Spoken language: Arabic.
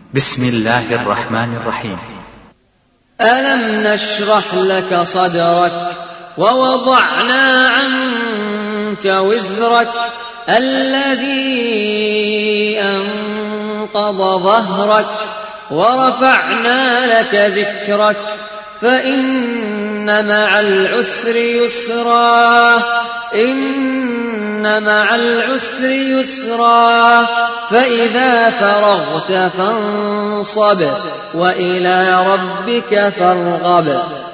بسم الله الرحمن الرحيم. ألم نشرح لك صدرك ووضعنا عنك وزرك الذي أنقض ظهرك ورفعنا لك ذكرك فإن مع العسر يسرا إن مع العسر يسرا فإذا فرغت فانصب وإلى ربك فارغب.